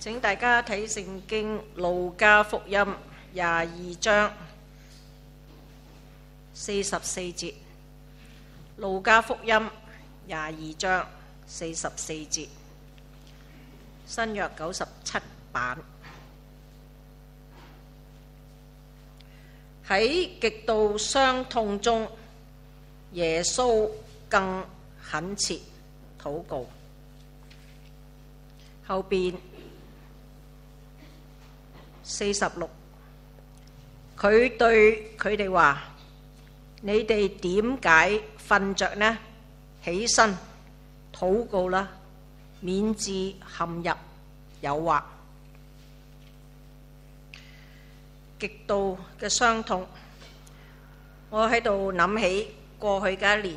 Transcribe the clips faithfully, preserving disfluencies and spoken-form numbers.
請大家睇聖經路加福音廿二章四十四節。路加福音廿二章四十四節，新約九十七版。喺極度傷痛中，耶穌更懇切禱告。後邊四十六，佢對佢哋話：你哋點解瞓着呢？起身禱告啦，免致陷入誘惑。極度嘅傷痛，我喺度諗起過去嘅一年，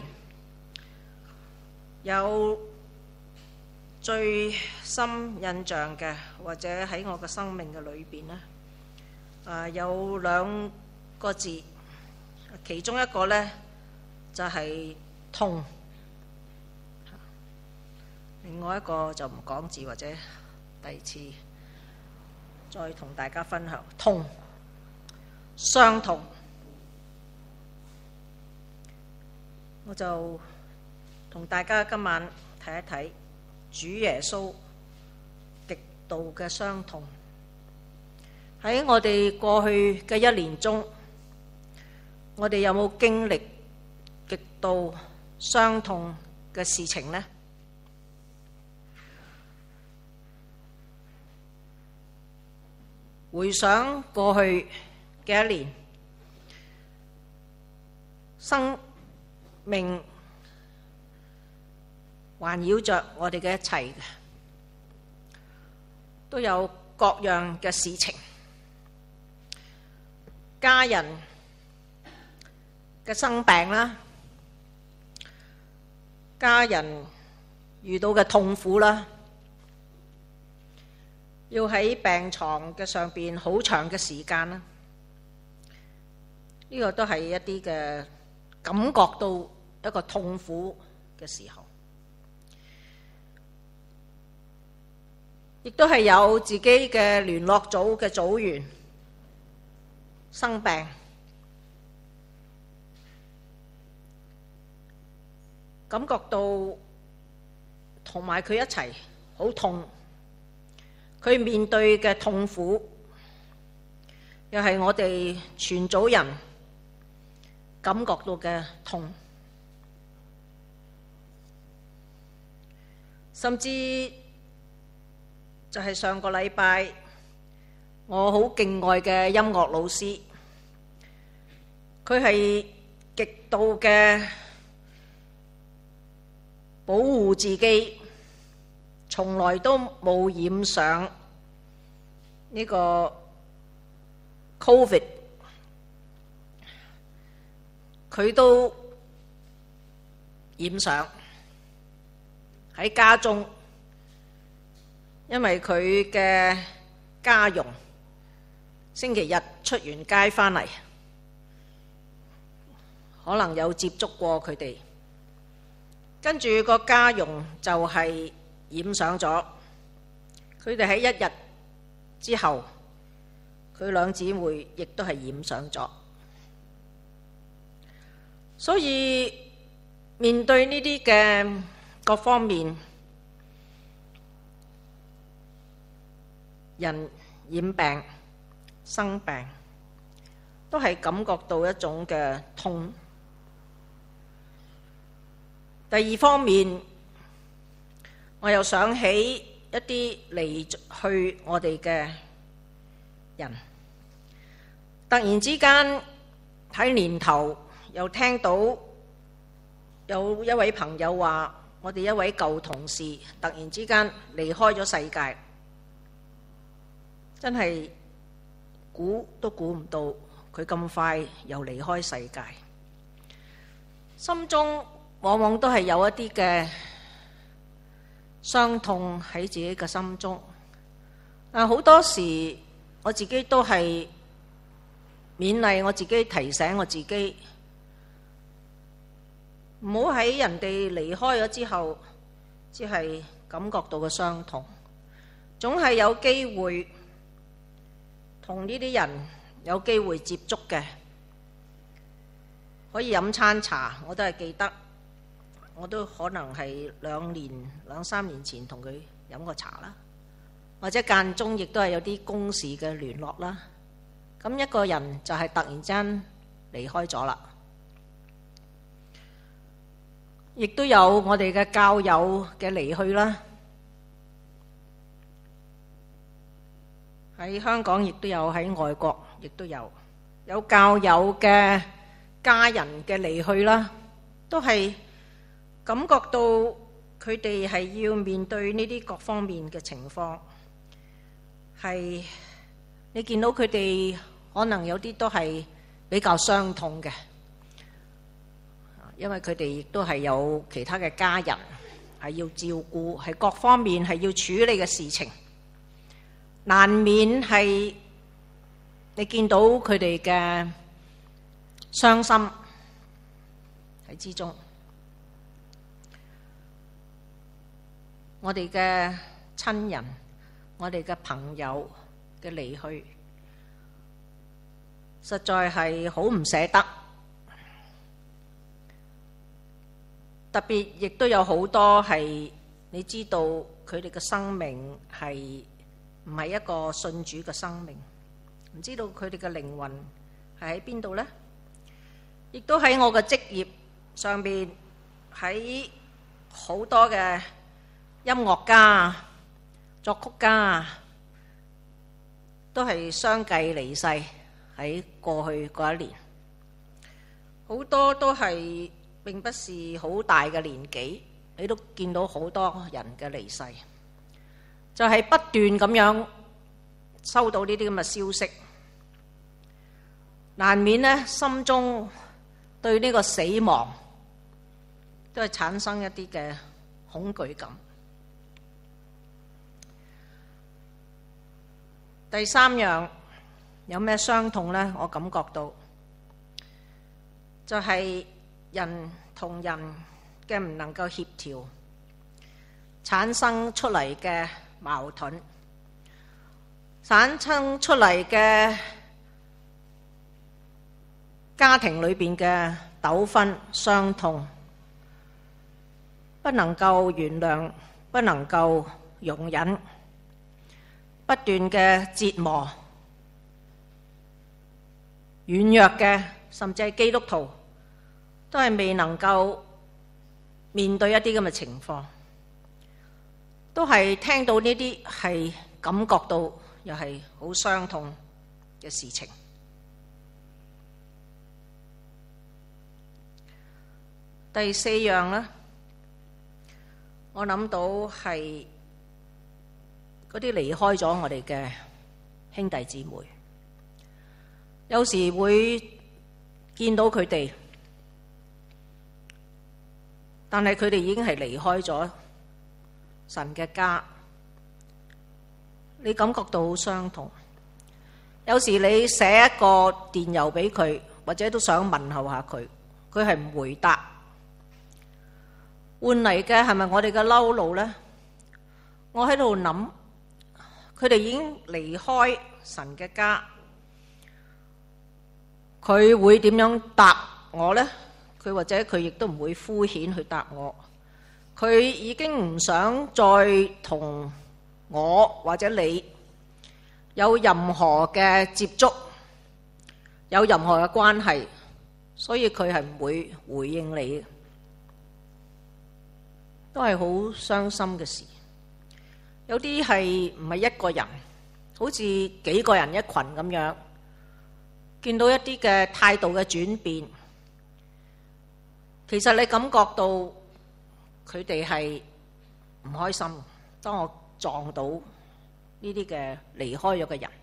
有最深印象嘅，或者喺我嘅生命嘅裏邊呢，啊有兩個字，其中一個呢就係痛，另外一個就唔講字，或者第二次再同大家分享痛。傷痛，我就同大家今晚睇一睇主耶穌極度嘅傷痛。喺我哋過去嘅一年中，我哋有冇經歷極度傷痛嘅事情呢？回想過去嘅一年，生命環繞着我哋嘅一切，都有各樣嘅事情，家人嘅生病啦，家人遇到嘅痛苦啦，要喺病床嘅上邊好長嘅時間啦。呢個都係一啲嘅感覺到一個痛苦嘅時候，亦都係有自己嘅聯絡組嘅組員生病，感覺到同埋佢一齊好痛，佢面對嘅痛苦，又係我哋全組人感覺到嘅痛，甚至就係上個禮拜，我好敬愛嘅音樂老師，佢係極度嘅保護自己，從來都冇染上呢個 Covid。佢都染上喺家中，因為佢嘅家傭星期日出完街返嚟，可能有接觸過佢哋，跟住個家傭就係染上咗。佢哋喺一日之後，佢兩姊妹亦都係染上咗。所以面對呢啲嘅各方面，人染病、生病，都係感覺到一種嘅痛。第二方面，我又想起一啲離去我哋嘅人，突然之間喺年頭，又聽到有一位朋友話，我哋一位舊同事突然之間離開咗世界，真係估都估唔到佢咁快又離開世界。心中往往都係有一啲嘅傷痛喺自己嘅心中，但好多時我自己都係勉勵我自己，提醒我自己，唔好喺人哋離開咗之後，只係感覺到嘅傷痛， 總係有機會同呢啲人有機會接觸嘅，可以飲餐茶，我都係記得，我都可能係兩年兩三年前同佢飲過茶啦，或者間中亦都係有啲公事嘅聯絡啦。咁一個人就係突然間離開咗啦。亦都有我哋嘅教友嘅離去啦，喺香港亦都有，喺外國亦都有，有教友嘅家人嘅離去啦，都係感覺到佢哋係要面對呢啲各方面嘅情況，係你見到佢哋可能有啲都係比較傷痛嘅。因為佢哋亦都係有其他嘅家人係要照顧，係各方面係要處理嘅事情，難免係你見到佢哋嘅傷心喺之中。我哋嘅親人，我哋嘅朋友嘅離去，實在係好唔捨得。特別亦都有好多係你知道佢哋嘅生命係唔係一個信主嘅生命，唔知道佢哋嘅靈魂係喺邊度呢？亦都喺我嘅職業上面，喺好多嘅音樂家、作曲家都係相繼離世喺過去嗰一年，好多都係並不是好大嘅年紀，你都見到好多人嘅離世，就係不斷咁樣收到呢啲咁嘅消息，難免呢心中對呢個死亡都係產生一啲嘅恐懼感。第三樣有咩傷痛呢？我感覺到就係人同人嘅唔能夠協調，產生出嚟嘅矛盾，產生出嚟嘅家庭裏邊嘅糾紛、傷痛，不能夠原諒，不能夠容忍，不斷嘅折磨，軟弱嘅甚至係基督徒都係未能夠面對一啲咁嘅情況，都係聽到呢啲係感覺到又係好傷痛嘅事情。第四樣呢，我諗到係嗰啲離開咗我哋嘅兄弟姊妹，有時會見到佢哋，但係佢哋已經係離開咗神嘅家，你感覺到好傷痛。有時你寫一個電郵俾佢，或者都想問候下佢，佢係唔回答，換嚟嘅係咪我哋嘅嬲怒呢？我喺度諗，佢哋已經離開神嘅家，佢會點樣答我呢？佢或者佢亦都唔會敷衍去答我，佢已經唔想再同我或者你有任何嘅接觸，有任何嘅關係，所以佢係唔會回應你嘅，都係好傷心嘅事。有啲係唔係一個人，好似幾個人一群咁樣，見到一啲嘅態度嘅轉變，其實你感覺到佢哋係唔開心。當我撞到呢啲嘅離開咗嘅人，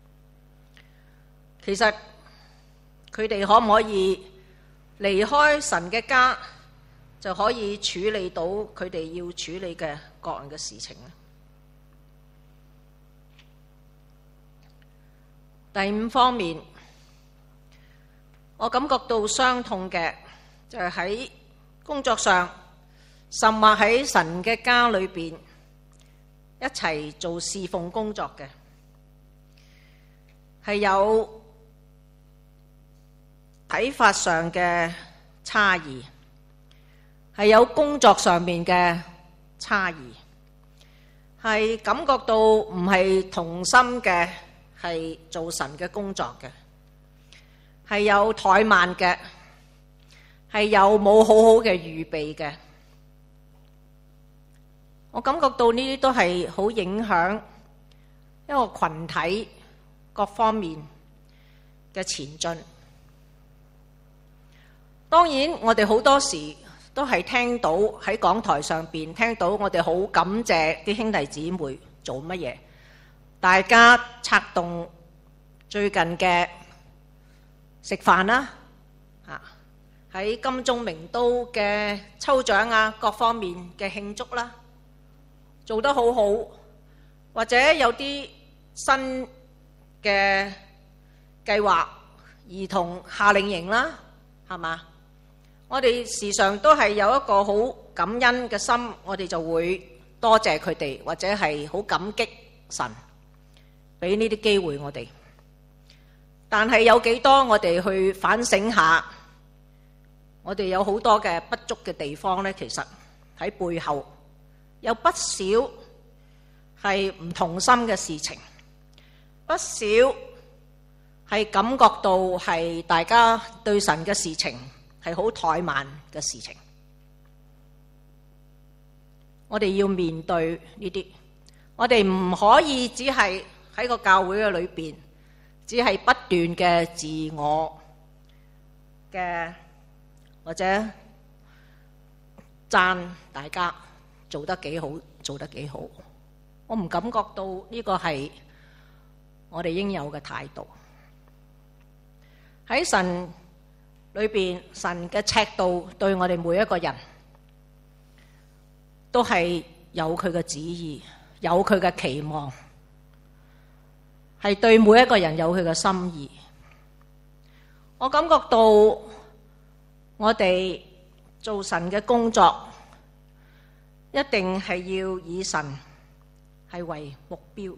其實佢哋可唔可以離開神嘅家，就可以處理到佢哋要處理嘅各樣嘅事情呢？第五方面，我感覺到傷痛嘅就係喺工作上，甚或喺神嘅家裏邊， 一齊做侍奉工作嘅，係有睇法上嘅差異，係有工作上面嘅差異，係感覺到唔係同心嘅，係做神嘅工作嘅，係有怠慢嘅，係有冇好好嘅預備嘅。我感覺到呢啲都係好影響一個群體各方面嘅前進。當然，我哋好多時都係聽到喺講台上邊聽到我哋好感謝啲兄弟姊妹做乜嘢，大家策動最近嘅食飯啦，啊喺金鐘名都嘅抽獎啊，各方面嘅慶祝啦，做得好好，或者有啲新嘅計劃，兒童夏令營啦，係嘛？我哋時常都係有一個好感恩嘅心，我哋就會多謝佢哋，或者係好感激神俾呢啲機會我哋。但係有幾多我哋去反省下，我哋有好多嘅不足嘅地方呢？其實喺背後有不少係唔同心嘅事情，不少係感覺到係大家對神嘅事情係好怠慢嘅事情。我哋要面對呢啲，我哋唔可以只係喺個教會嘅裏邊，只係不斷嘅自我嘅或者讚大家做得幾好，做得幾好。我唔感覺到呢個係我哋應有嘅態度。喺神裏邊，神嘅尺度對我哋每一個人都係有佢嘅旨意，有佢嘅期望，係對每一個人有佢嘅心意。我感覺到我哋做神嘅工作，一定係要以神係為目標。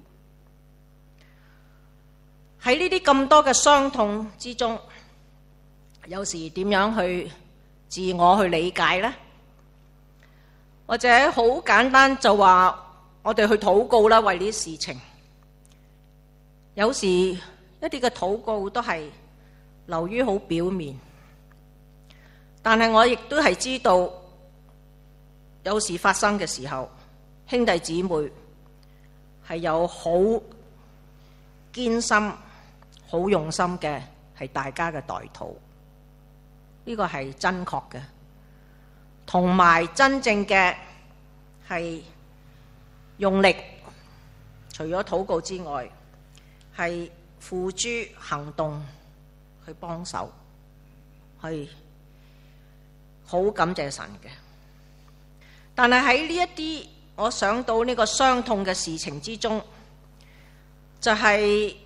喺呢啲咁多嘅傷痛之中，有時點樣去自我去理解呢？或者好簡單就話我哋去禱告啦，為呢啲事情。有時一啲嘅禱告都係流於好表面，但係我亦都係知道，有時發生嘅時候，兄弟姊妹係有好堅心、好用心嘅，係大家嘅代禱。呢個係真確嘅，同埋真正嘅係用力，除咗禱告之外，係付諸行動去幫手，係好感謝神嘅。但係喺呢一啲我想到呢個傷痛嘅事情之中，就係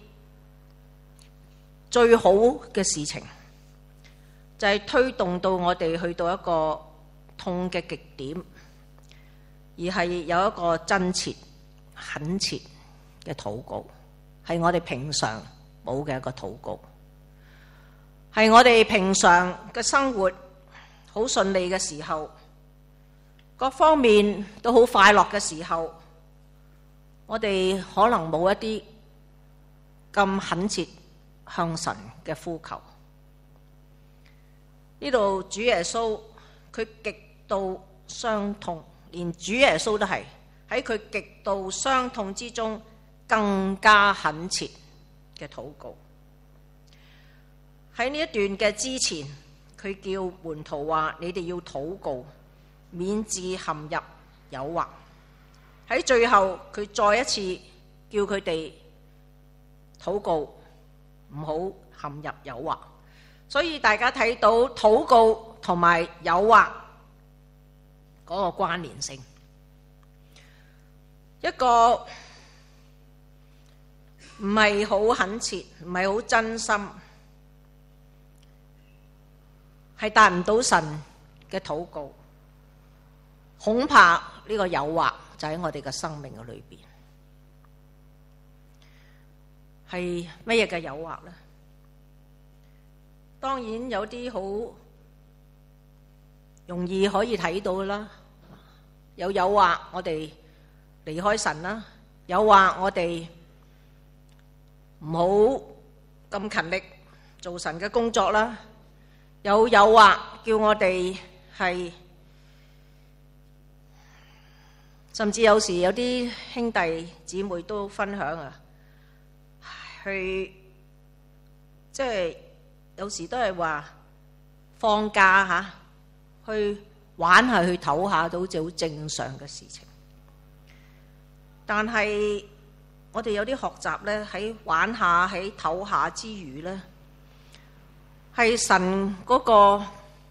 最好嘅事情，就係推動到我哋去到一個痛嘅極點，而係有一個真切、懇切嘅禱告，係我哋平常冇嘅一個禱告，係我哋平常嘅生活好順利嘅時候，各方面都好快樂嘅時候，我哋可能冇一啲咁懇切向神嘅呼求。呢度主耶穌佢極度傷痛，連主耶穌都係喺佢極度傷痛之中更加懇切嘅禱告。喺呢一段嘅之前，佢叫門徒話：你哋要禱告，免致陷入誘惑。喺最後，佢再一次叫佢哋禱告，唔好陷入誘惑。所以大家睇到禱告同埋誘惑嗰個關聯性，一個唔係好懇切，唔係好真心，係達唔到神嘅禱告，恐怕呢個誘惑就喺我哋嘅生命嘅裏邊。 係乜嘢嘅誘惑呢？當然有啲好容易可以睇到啦，有誘惑我哋離開神啦，誘惑我哋唔好咁勤力做神嘅工作啦，有誘惑叫我哋係，甚至有時有啲兄弟姊妹都分享啊，去即係有時都係話放假吓，去玩下去唞下都好似好正常嘅事情。但係我哋有啲學習咧，喺玩下喺唞下之餘咧，係神嗰個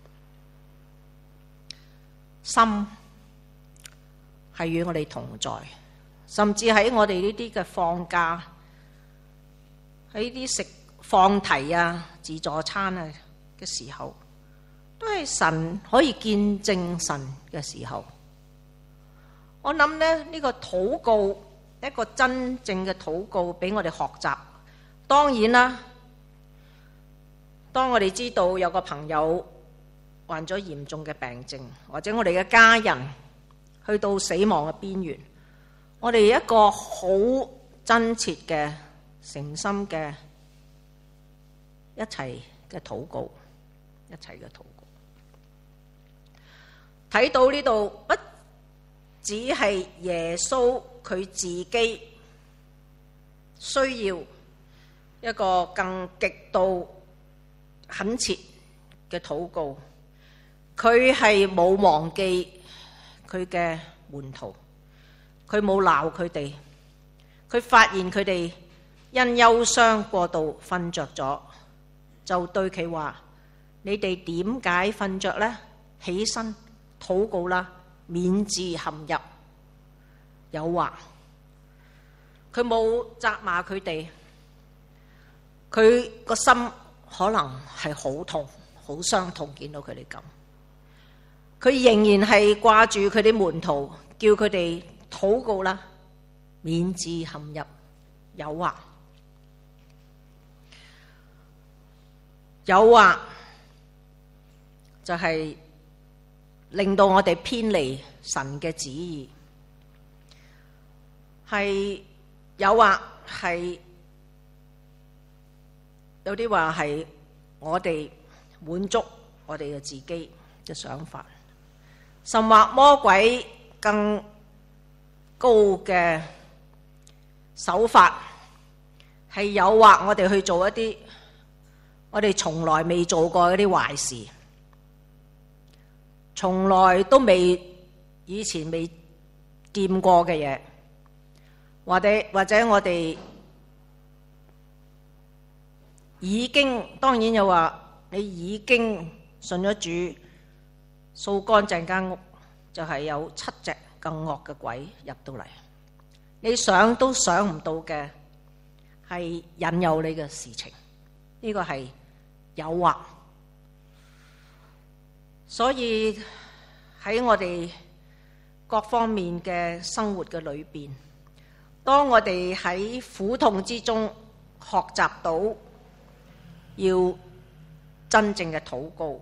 心係與我哋同在，甚至喺我哋呢啲嘅放假，喺啲食放題啊、自助餐啊嘅時候，都係神可以見證神嘅時候。我諗咧，呢個禱告，一個真正嘅禱告俾我哋學習。當然啦，當我哋知道有個朋友患咗嚴重嘅病症，或者我哋嘅家人去到死亡嘅邊緣，我哋一個好真切嘅誠心嘅一齊嘅禱告，一齊嘅禱告。睇到呢度不只係耶穌佢自己需要一個更極度懇切嘅禱告，佢係冇忘記佢嘅門徒，佢冇鬧佢哋，佢發現佢哋因憂傷過度瞓着咗，就對佢話：你哋點解瞓着呢？起身禱告啦，免致陷入誘惑。佢冇責罵佢哋，佢個心可能係好痛、好傷痛，見到佢哋咁，佢仍然係掛住佢哋門徒，叫佢哋禱告啦，免致陷入誘惑。誘惑就係令到我哋偏離神嘅旨意，係誘惑，係有啲話係我哋滿足我哋嘅自己嘅想法，甚或魔鬼更高嘅手法，係誘惑我哋去做一啲我哋從來未做過嗰啲壞事，從來都未以前未掂過嘅嘢，或者或者我哋已經，當然又話你已經信咗主，掃乾淨間屋，就係有七隻更惡嘅鬼入到嚟，你想都想唔到嘅係引誘你嘅事情，呢個係誘惑。所以喺我哋各方面嘅生活嘅裏邊，當我哋喺苦痛之中學習到要真正嘅禱告，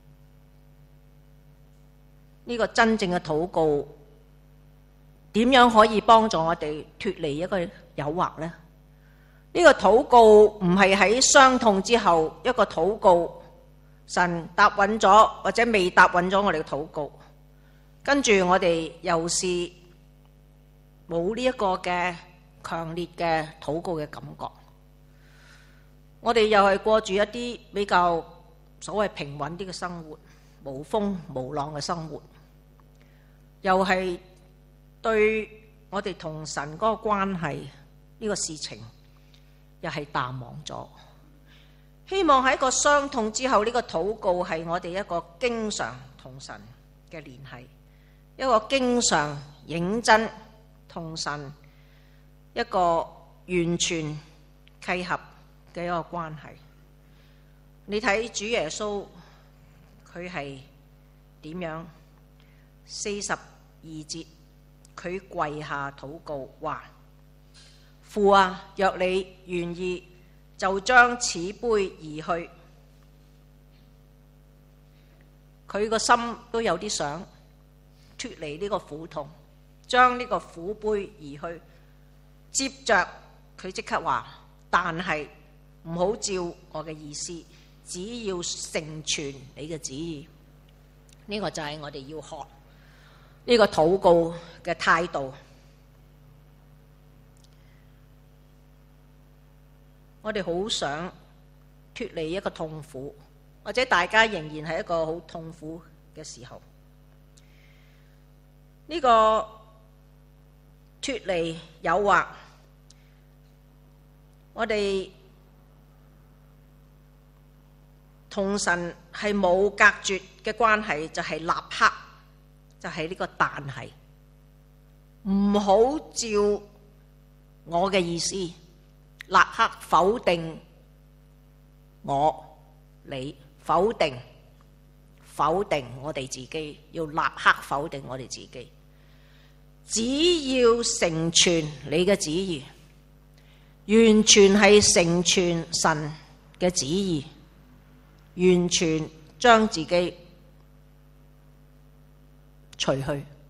呢個真正嘅禱告點樣可以幫助我哋脫離一個誘惑呢？呢個禱告唔係喺傷痛之後一個禱告，神答允咗或者未答允咗我哋嘅禱告，跟住我哋又是冇呢一個嘅強烈嘅禱告嘅感覺，我哋又係過住一啲比較所謂平穩啲嘅生活，無風無浪嘅生活，又係對我哋同神嗰個關係呢個事情又係淡忘咗。希望喺一個傷痛之後，呢個禱告係我哋一個經常同神嘅聯繫，一個經常認真同神一個完全契合嘅一個關係。你睇主耶穌佢係點樣？四十二節佢跪下禱告話： 父啊，若你願意，就將此杯移去。佢個心都有啲想脱離呢個苦痛，將呢個苦杯移去。接着佢即刻話：但係唔好照我嘅意思，只要成全你嘅旨意。呢個就係我哋要學呢個禱告嘅態度。我哋好想脱離一個痛苦，或者大家仍然係一個好痛苦嘅時候，呢個脱離誘惑，我哋同神係冇隔絕嘅關係，就係立刻，就係呢個但係，唔好照我嘅意思，立刻否定我，你否定否定我哋自己，要立刻否定我哋自己。只要成全你嘅旨意，完全係成全神嘅旨意，完全將自己除去，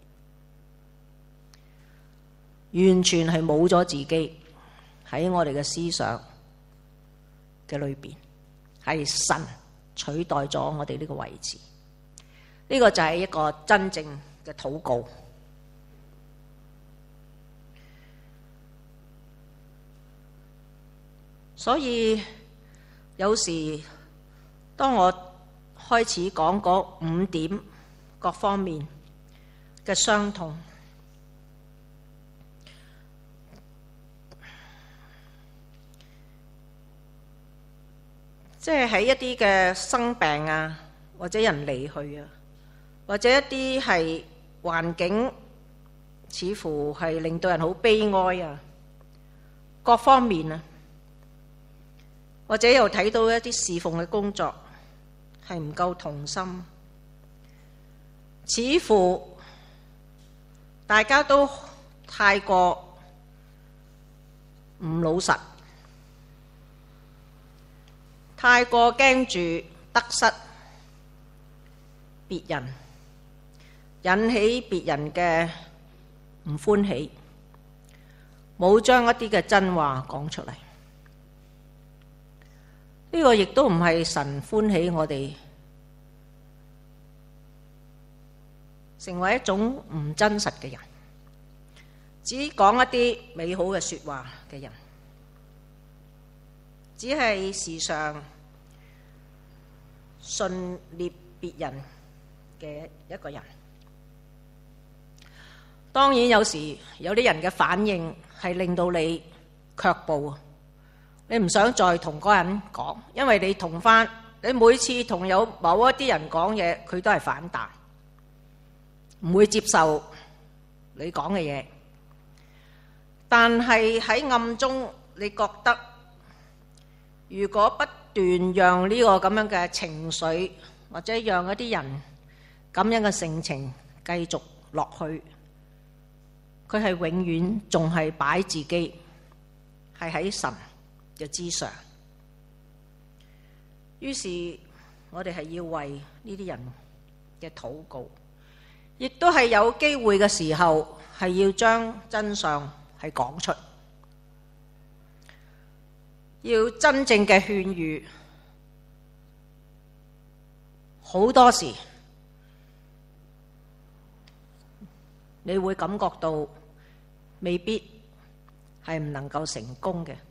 完全係冇咗自己喺我哋嘅思想嘅裏邊，係神取代咗我哋呢個位置。呢個就係一個真正嘅禱告。所以有時當我開始講嗰五點各方面嘅傷痛，即係喺一啲嘅生病啊，或者人離去啊，或者一啲係環境似乎係令到人好悲哀啊，各方面啊，或者又睇到一啲侍奉嘅工作係唔夠同心，似乎大家都太過唔老實，太過驚住得失別人，引起別人嘅唔歡喜，冇將一啲嘅真話講出嚟。呢個亦都唔係神歡喜我哋成為一種唔真實嘅人，只講一啲美好嘅說話嘅人，只係時常順捏別人嘅一個人。當然有時有啲人嘅反應係令到你卻步，你唔想再同嗰人講，因為你同翻你每次同有某一啲人講嘢，佢都係反彈，唔會接受你講嘅嘢。但係喺暗中，你覺得如果不斷讓呢個咁樣嘅情緒，或者讓一啲人咁樣嘅性情繼續落去，佢係永遠仲係擺自己係喺神嘅之上。於是我哋係要為呢啲人嘅禱告，亦都係有機會嘅時候係要將真相係講出，要真正嘅勸喻。好多時你會感覺到未必係唔能夠成功嘅。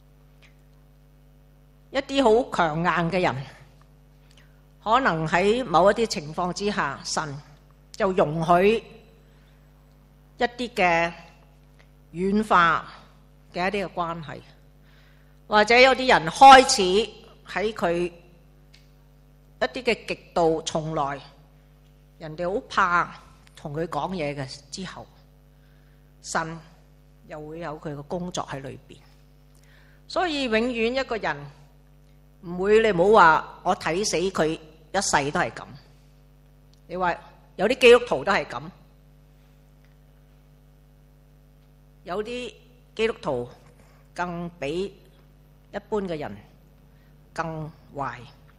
一啲好強硬嘅人，可能喺某一啲情況之下，神就容許一啲嘅軟化嘅一啲嘅關係，或者有啲人開始喺佢一啲嘅極度，從來人哋好怕同佢講嘢嘅之後，神又會有佢嘅工作喺裏邊。所以永遠一個人唔會，你唔好話我睇死佢一世都係咁。你話有啲基督徒都係咁，有啲基督徒更比一般嘅人更壞，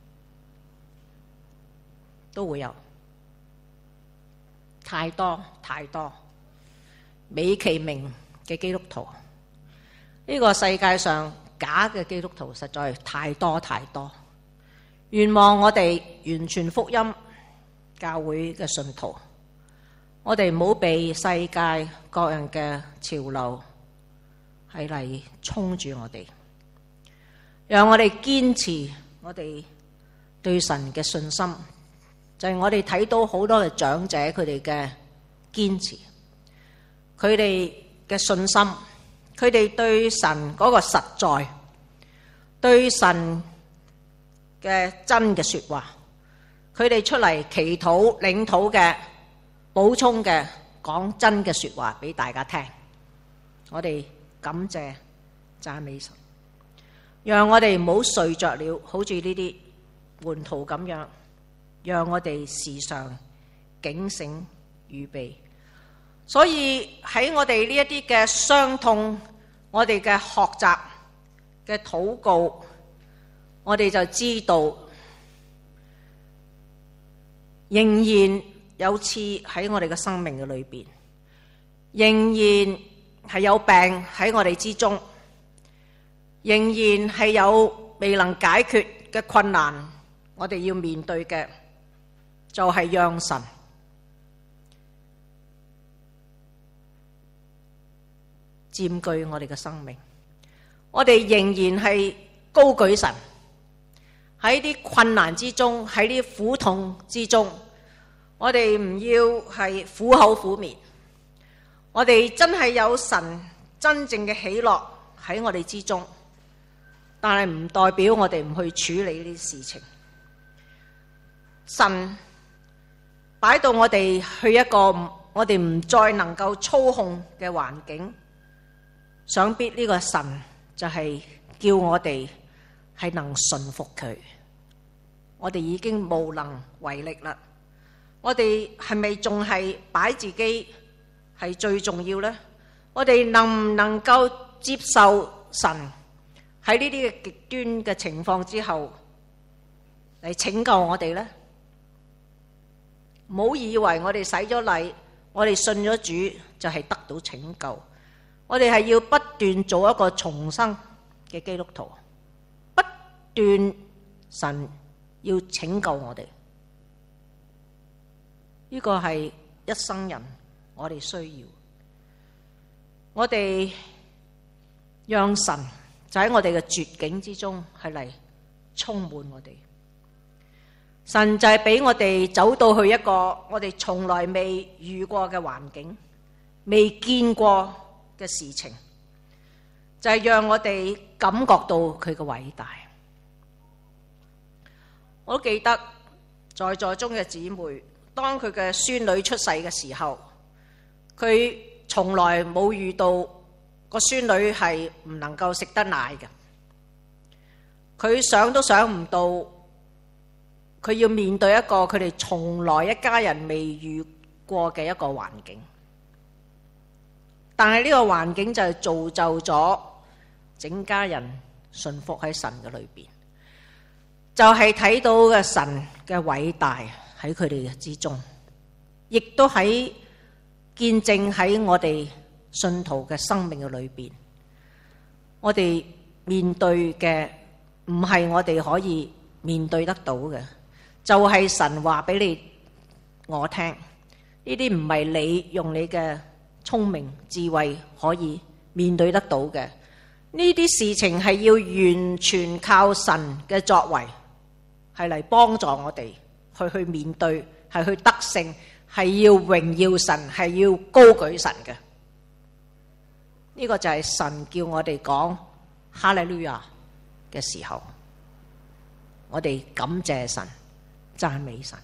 都會有太多太多美其名嘅基督徒。呢個世界上假嘅基督徒實在太多太多。願望我哋完全福音教會嘅信徒，我哋唔好被世界各樣嘅潮流係嚟衝住我哋，讓我哋堅持我哋對神嘅信心。就係我哋睇到好多嘅長者佢哋嘅堅持，佢哋嘅信心，佢哋對神嗰個實在，對神嘅真嘅說話，佢哋出嚟祈禱領禱嘅補充嘅講真嘅說話俾大家聽。我哋感謝讚美神，讓我哋唔好睡着了，好似呢啲門徒咁樣，讓我哋時常警醒預備。所以喺我哋呢一啲嘅傷痛，我哋嘅學習嘅禱告，我哋就知道仍然有刺喺我哋嘅生命嘅裏邊，仍然係有病喺我哋之中，仍然係有未能解決嘅困難，我哋要面對嘅就係讓神佔據我哋嘅生命。我哋仍然係高舉神，喺啲困難之中，喺啲苦痛之中，我哋唔要係苦口苦面，我哋真係有神真正嘅喜樂喺我哋之中，但係唔代表我哋唔去處理呢啲事情。神擺到我哋去一個我哋唔再能夠操控嘅環境，想必呢個神就係叫我哋係能順服佢。我哋已經無能為力啦，我哋係咪仲係擺自己係最重要呢？我哋能唔能夠接受神喺呢啲嘅極端嘅情況之後嚟拯救我哋呢？唔好以為我哋洗咗禮，我哋信咗主就係得到拯救。我哋係要不斷做一個重生嘅基督徒，不斷神要拯救我哋。呢個係一生人我哋需要。我哋讓神就喺我哋嘅絕境之中係嚟充滿我哋。神就係俾我哋走到去一個我哋從來未遇過嘅環境，未見過嘅事情，就係讓我哋感覺到佢嘅偉大。我都記得在座中嘅姊妹，當佢嘅孫女出世嘅時候，佢從來冇遇到個孫女係唔能夠食得奶嘅。佢想都想唔到，佢要面對一個佢哋從來一家人未遇過嘅一個環境。但係呢個環境就係造就咗整家人順服喺神嘅裏邊，就係睇到嘅神嘅偉大喺佢哋之中，亦都喺見證喺我哋信徒嘅生命嘅裏邊。我哋面對嘅唔係我哋可以面對得到嘅，就係神話俾你我聽，呢啲唔係你用你嘅聰明智慧可以面對得到嘅。呢啲事情係要完全靠神嘅作為，係嚟幫助我哋去去面對，係去得勝，係要榮耀神，係要高舉神嘅。呢個就係神叫我哋講哈利路亞嘅時候，我哋感謝神，讚美神。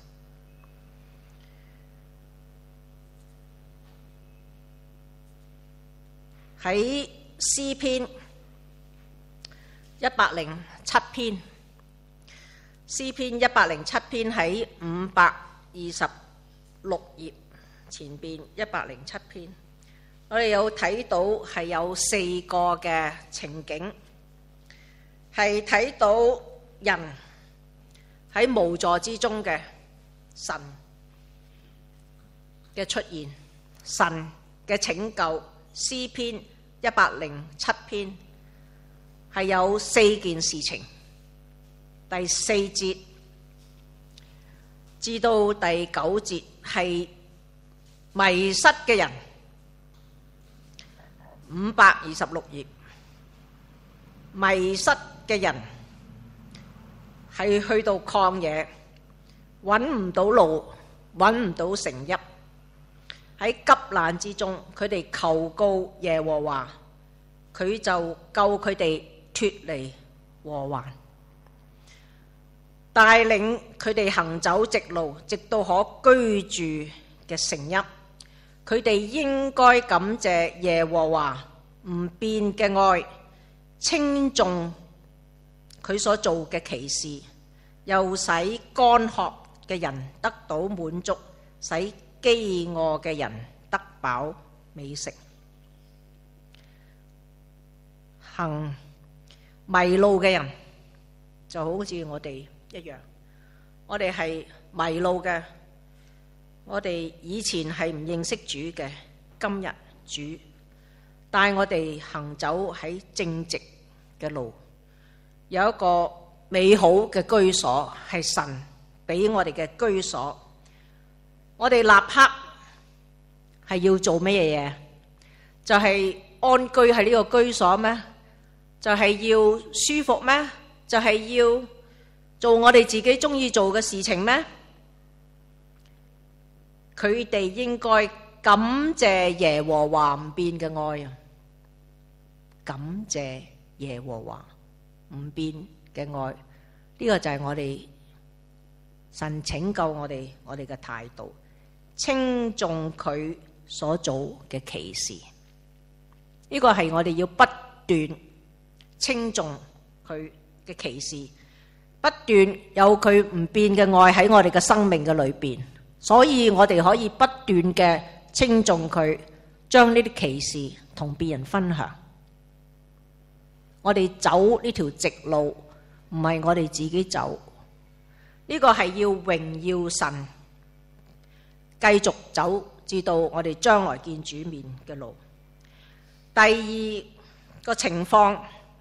喺詩篇一百零七篇，詩篇一百零七篇喺五百二十六頁前邊，一百零七篇， 我哋有睇到係有四個嘅情景，係睇到人喺無助之中嘅神嘅出現，神嘅拯救。詩篇一百零七篇係有四件事情，第四節至到第九節係迷失嘅人，五百二十六頁，迷失嘅人係去到曠野，揾唔到路，揾唔到城邑，喺急難之中，佢哋求告耶和華，佢就救佢哋脫離禍患，帶領佢哋行走直路，直到可居住嘅城邑。佢哋應該感謝耶和華唔變嘅愛，稱頌佢所做嘅奇事，又使乾渴嘅人得到滿足，使飢餓嘅人得飽美食。行迷路嘅人就好似我哋一樣，我哋係迷路嘅，我哋以前係唔認識主嘅，今日主帶我哋行走喺正直嘅路，有一個美好嘅居所，係神俾我哋嘅居所。我哋立刻係要做乜嘢嘢？就係安居喺呢個居所咩？就係要舒服咩？就係要做我哋自己中意做嘅事情咩？佢哋應該感謝耶和華唔變嘅愛啊！感謝耶和華唔變嘅愛，呢個就係我哋神拯救我哋我哋嘅態度，稱頌佢所做嘅奇事。呢個係我哋要不斷稱頌佢嘅奇事，不斷有佢唔變嘅愛喺我哋嘅生命嘅裏邊，所以我哋可以不斷嘅稱頌佢，將呢啲奇事同別人分享。我哋走呢條直路唔係我哋自己走，呢個係要榮耀神，繼續走至到我哋將來見主面嘅路。第二個情況，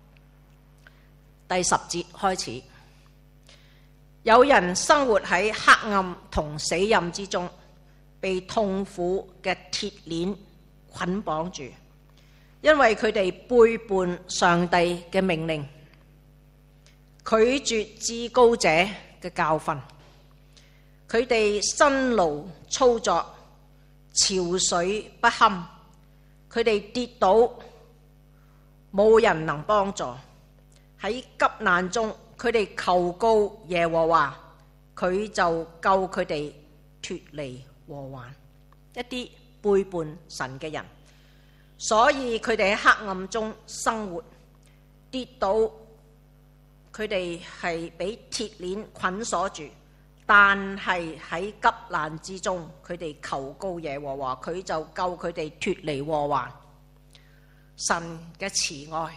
第十節開始，有人生活喺黑暗同死蔭之中，被痛苦嘅鐵鏈捆綁住，因為佢哋背叛上帝嘅命令，拒絕至高者嘅教訓，佢哋辛勞操作，憔悴不堪，佢哋跌倒，冇人能幫助。喺急難中，佢哋求告耶和華，佢就救佢哋脫離禍患。一啲背叛神嘅人，所以佢哋喺黑暗中生活，跌倒，佢哋係俾鐵鏈捆鎖住，但係喺急難之中，佢哋求告耶和華，佢就救佢哋脫離禍患。神嘅慈愛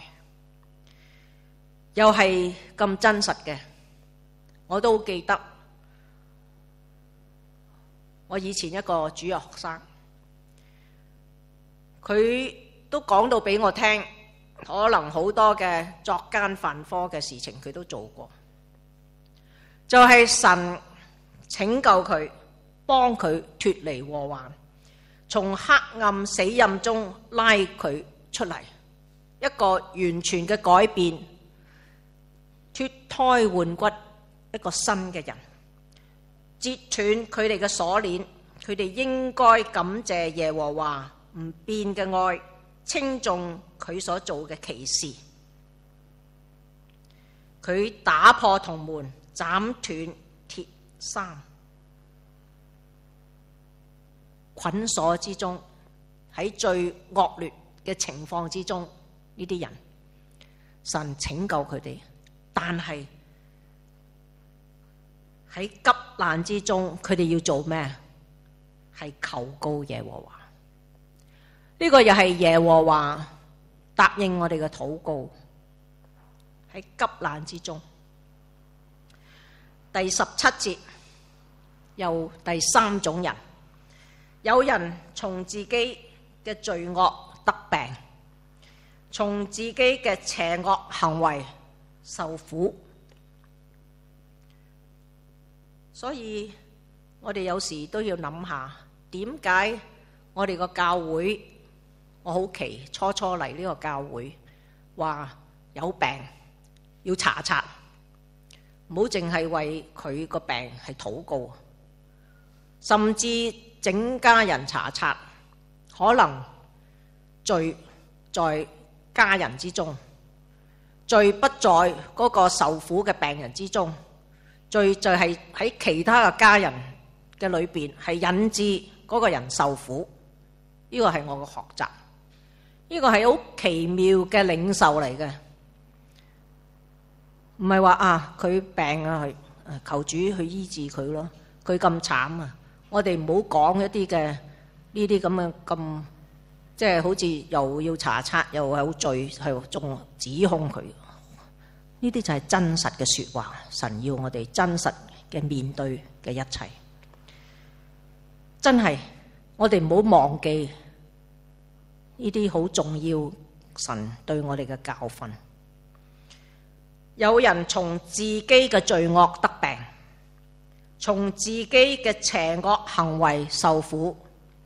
又係咁真實嘅，我都記得我以前一個主日學生，佢都講到俾我聽，可能好多嘅作奸犯科嘅事情佢都做過，就係神拯救佢，幫佢脫離禍患，從黑暗死蔭中拉佢出嚟，一個完全嘅改變，脫胎換骨，一個新嘅人，截斷佢哋嘅鎖鏈。佢哋應該感謝耶和華唔變嘅愛，稱頌佢所做嘅奇事。佢打破銅門，斬斷鐵閂，捆鎖之中，喺最惡劣嘅情況之中，呢啲人神拯救佢哋，但係喺急難之中，佢哋要做咩？係求告耶和華。 呢個又係耶和華答應我哋嘅禱告，喺急難之中。第十七節有第三種人，有人從自己嘅罪惡得病，從自己嘅邪惡行為受苦。所以我哋有時都要諗下，點解我哋個教會，我好奇初初嚟呢個教會，話有病要查察，唔好淨係為佢個病係禱告，甚至整家人查察，可能罪在家人之中，罪不在嗰個受苦嘅病人之中，罪就係喺其他嘅家人嘅裏邊，係引致嗰個人受苦。呢個係我嘅學習，呢個係好奇妙嘅領受嚟嘅，唔係話啊佢病啊，去求主去醫治佢咯，佢咁慘啊，我哋唔好講一啲嘅呢啲咁嘅咁，即係好似又要查察又有罪，係仲指控佢。呢啲就係真實嘅說話，神要我哋真實嘅面對嘅一切。真係我哋唔好忘記呢啲好重要，神對我哋嘅教訓。有人從自己嘅罪惡得病，從自己嘅邪惡行為受苦。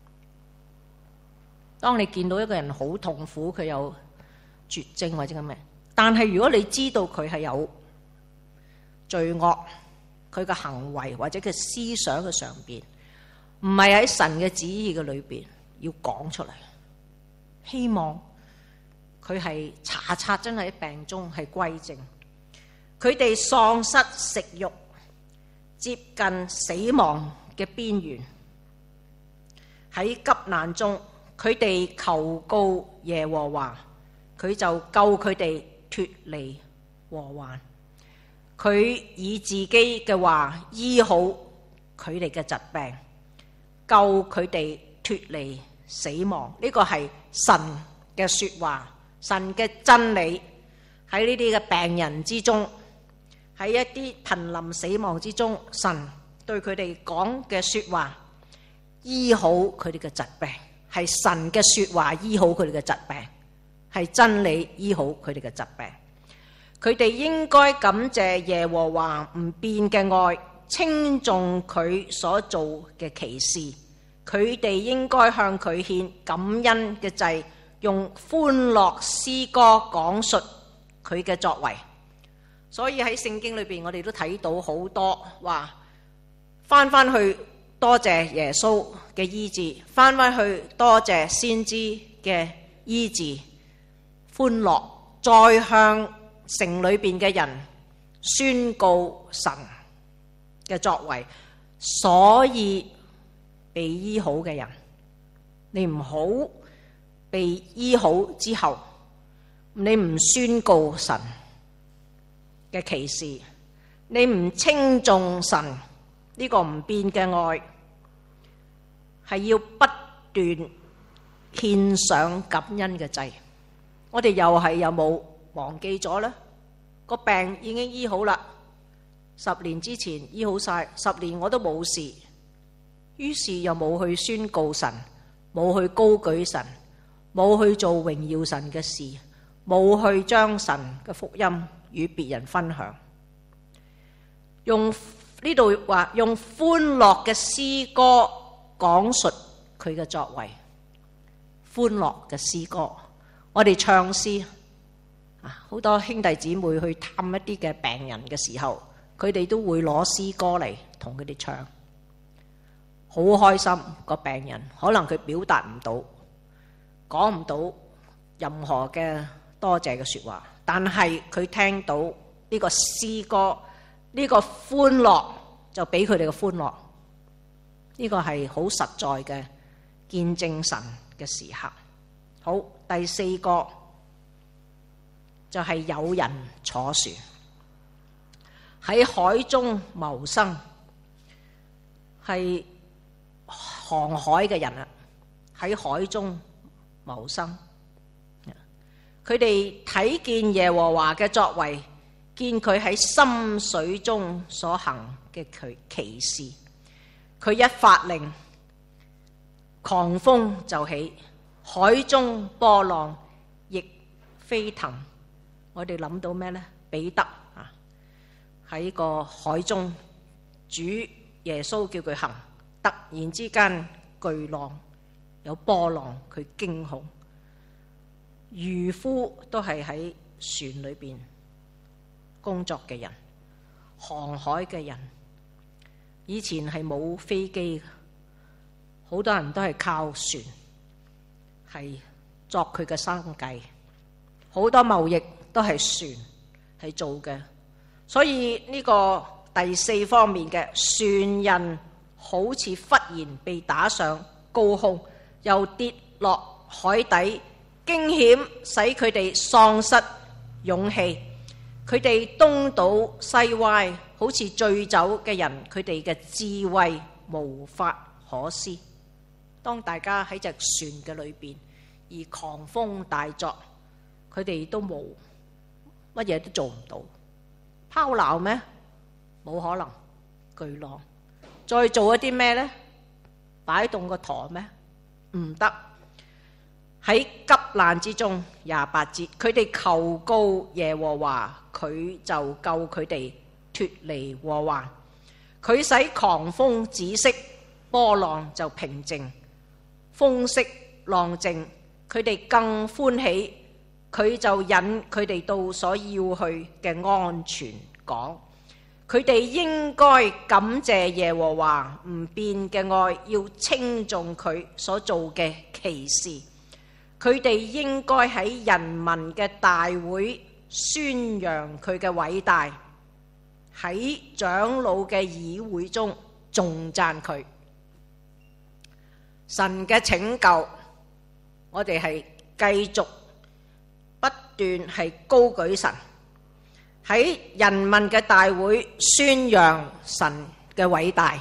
當你見到一個人好痛苦，佢有絕症或者咁咩，但係如果你知道佢係有罪惡，佢嘅行為或者佢思想嘅上邊唔係喺神嘅旨意嘅裏邊，要講出嚟，希望佢係查察真係喺病中係歸正。佢哋喪失食慾，接近死亡嘅邊緣，喺急難中，佢哋求告耶和華，佢就救佢哋脫離禍患。佢以自己嘅話醫好佢哋嘅疾病，救佢哋脫離死亡。呢個係神嘅說話，神嘅真理。喺呢啲嘅病人之中，喺一啲瀕臨死亡之中，神對佢哋講嘅說話，醫好佢哋嘅疾病，係神嘅說話醫好佢哋嘅疾病，係真理醫好佢哋嘅疾病。佢哋應該感謝耶和華唔變嘅愛，稱頌佢所做嘅奇事。佢哋應該向佢獻感恩嘅祭，用歡樂詩歌講述佢嘅作為。所以喺聖經裏邊，我哋都睇到好多話，翻翻去多謝耶穌嘅醫治，翻翻去多謝先知嘅醫治，歡樂，再向城裏邊嘅人宣告神嘅作為。所以被醫好嘅人，你唔好被醫好之後，你唔宣告神嘅奇事，你唔稱頌神呢個唔變嘅愛，係要不斷獻上感恩嘅祭。我哋又係有冇忘記咗呢？個病已經醫好啦，十年之前醫好晒，十年我都冇事，於是又冇去宣告神，冇去高舉神，冇去做榮耀神嘅事，冇去將神嘅福音與別人分享。用呢度話用歡樂嘅詩歌講述佢嘅作為，歡樂嘅詩歌。我哋唱詩啊，好多兄弟姊妹去探一啲嘅病人嘅時候，佢哋都會攞詩歌嚟同佢哋唱，好開心。個病人可能佢表達唔到，講唔到任何嘅多謝嘅說話，但係佢聽到呢個詩歌，呢個歡樂就俾佢哋嘅歡樂。呢個係好實在嘅見證神嘅時刻。好，第四個就係有人坐船喺海中謀生，係航海嘅人啊，喺海中謀生。佢哋睇見耶和華嘅作為，見佢喺深水中所行嘅奇事。佢一發令，狂風就起，海中波浪亦飛騰。我哋諗到咩呢？彼得啊，喺個海中，主耶穌叫佢行，突然之間巨浪有波浪，佢驚恐。漁夫都係喺船裏邊工作嘅人，航海嘅人。以前係冇飛機，好多人都係靠船，係作佢嘅生計。好多貿易都係船係做嘅，所以呢個第四方面嘅船人好似忽然被打上高空，又跌落海底。驚險使佢哋喪失勇氣，佢哋東倒西歪，好似醉酒嘅人，佢哋嘅智慧無法可施。當大家喺隻船嘅裏邊，而狂風大作，佢哋都冇乜嘢都做唔到。拋錨咩？冇可能。巨浪再做一啲咩呢？擺動個舵咩？唔得。喺急難之中，廿八節，佢哋求告耶和華，佢就救佢哋脫離禍患。佢使狂風止息，波浪就平靜，風息浪靜，佢哋更歡喜。佢就引佢哋到所要去嘅安全港。佢哋應該感謝耶和華唔變嘅愛，要稱頌佢所做嘅奇事。佢哋應該喺人民嘅大會宣揚佢嘅偉大，喺長老嘅議會中頌讚佢。神嘅拯救，我哋係繼續不斷係高舉神，喺人民嘅大會宣揚神嘅偉大，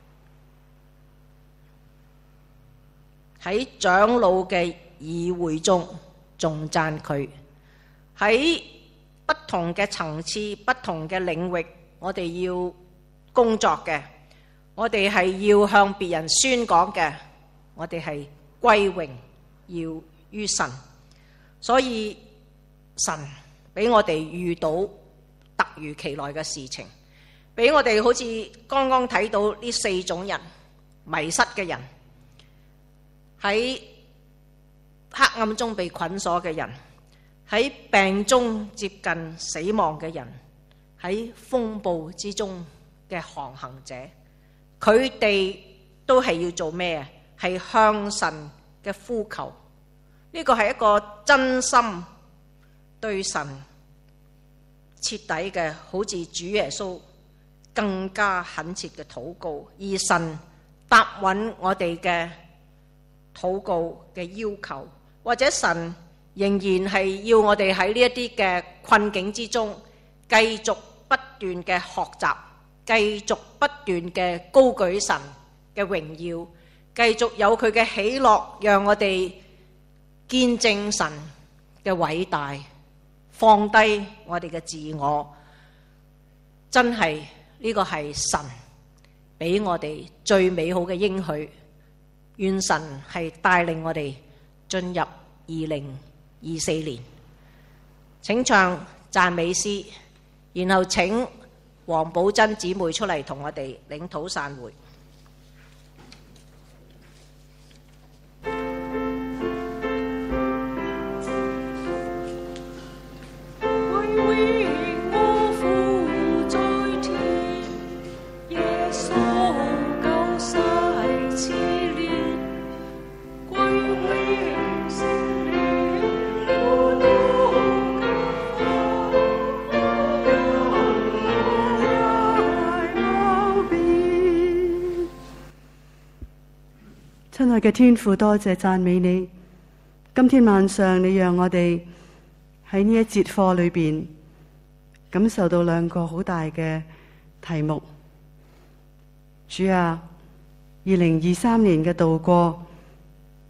喺長老嘅議會中頌讚佢。喺不同嘅層次、不同嘅領域，我哋要工作嘅，我哋係要向別人宣講嘅，我哋係歸榮要於神。所以神俾我哋遇到突如其來嘅事情，俾我哋好似剛剛睇到呢四種人，迷失嘅人，喺黑暗中被捆鎖嘅人，喺病中接近死亡嘅人，喺風暴之中嘅航行者，佢哋都係要做咩？係向神嘅呼求。呢個係一個真心對神徹底嘅，好似主耶穌更加懇切嘅禱告，而神答允我哋嘅禱告嘅要求，或者神仍然係要我哋喺呢一啲嘅困境之中繼續不斷嘅學習，繼續不斷嘅高舉神嘅榮耀，繼續有佢嘅喜樂，讓我哋見證神嘅偉大，放低我哋嘅自我。真係呢個係神俾我哋最美好嘅應許。願神係帶領我哋進入二零二四年。請唱讚美詩，然後請黃寶珍姊妹出嚟同我哋領禱散會。 親愛嘅天父，多謝讚美你。今天晚上你讓我哋喺呢一節課裏邊感受到兩個好大嘅題目。主啊，二零二三年嘅度過，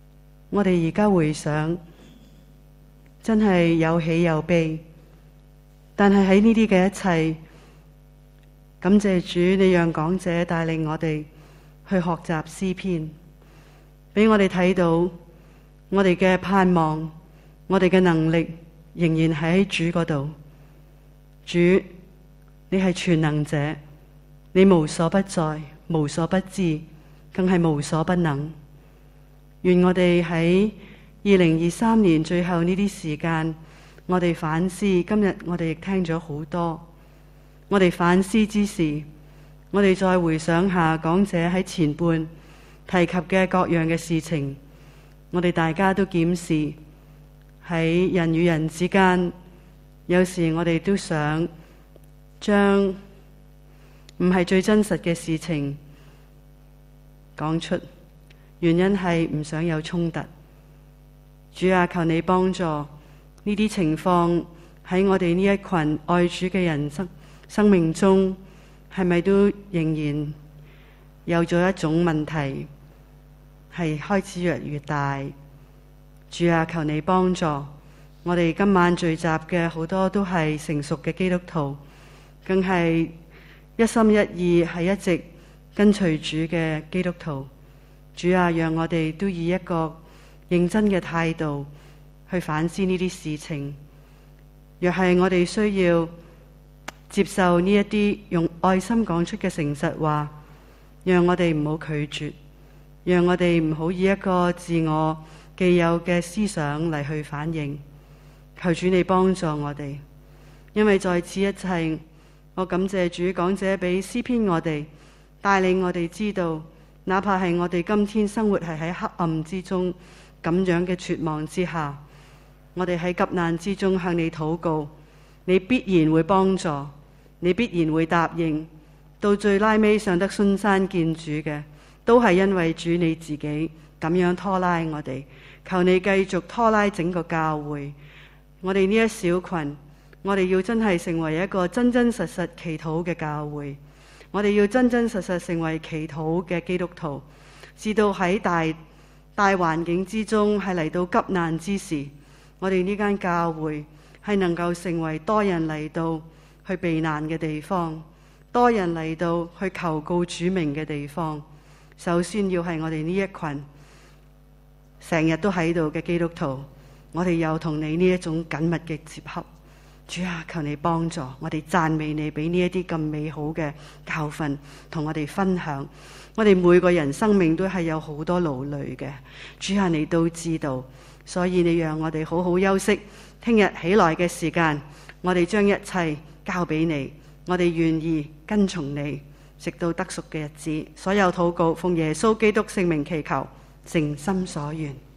我哋而家回想，真係有喜有悲，但係喺呢啲嘅一切，感謝主，你讓講者帶領我哋去學習詩篇，俾我哋睇到我哋嘅盼望，我哋嘅能力仍然喺主嗰度。主，你係全能者，你無所不在，無所不知，更係無所不能。願我哋喺二零二三年最後呢啲時間，我哋反思。今日我哋亦聽咗好多，我哋反思之時，我哋再回想下講者喺前半提及嘅各樣嘅事情，我哋大家都檢視喺人與人之間，有時我哋都想將唔係最真實嘅事情講出，原因係唔想有衝突。主啊，求你幫助呢啲情況喺我哋呢一群愛主嘅人生生命中，係咪都仍然有咗一種問題，係開始越嚟越大？主啊，求你幫助我哋今晚聚集嘅好多都係成熟嘅基督徒，更係一心一意係一直跟隨主嘅基督徒。主啊，讓我哋都以一個認真嘅態度去反思呢啲事情。若係我哋需要接受呢一啲用愛心講出嘅誠實話，讓我哋唔好拒絕，讓我哋唔好以一個自我既有嘅思想嚟去反應。求主你幫助我哋，因為在此一切，我感謝主講者俾詩篇我哋，帶領我哋知道，哪怕係我哋今天生活係喺黑暗之中咁樣嘅絕望之下，我哋喺急難之中向你禱告，你必然會幫助，你必然會答應。到最拉尾上得孫山見主嘅，都係因為主你自己咁樣拖拉我哋。求你繼續拖拉整個教會，我哋呢一小群，我哋要真係成為一個真真實實祈禱嘅教會，我哋要真真實實成為祈禱嘅基督徒，直到喺大大環境之中係嚟到急難之時，我哋呢間教會係能夠成為多人嚟到去避難嘅地方，多人嚟到去求告主名嘅地方。首先要係我哋呢一群成日都喺度嘅基督徒，我哋又同你呢一種緊密嘅接合。主啊，求你幫助我哋，讚美你俾呢一啲咁美好嘅教訓同我哋分享。我哋每個人生命都係有好多勞累嘅，主啊，你都知道，所以你讓我哋好好休息。聽日起來嘅時間，我哋將一切交俾你，我哋願意跟從你，直到得贖嘅日子。所有禱告奉耶穌基督聖名祈求，誠心所願。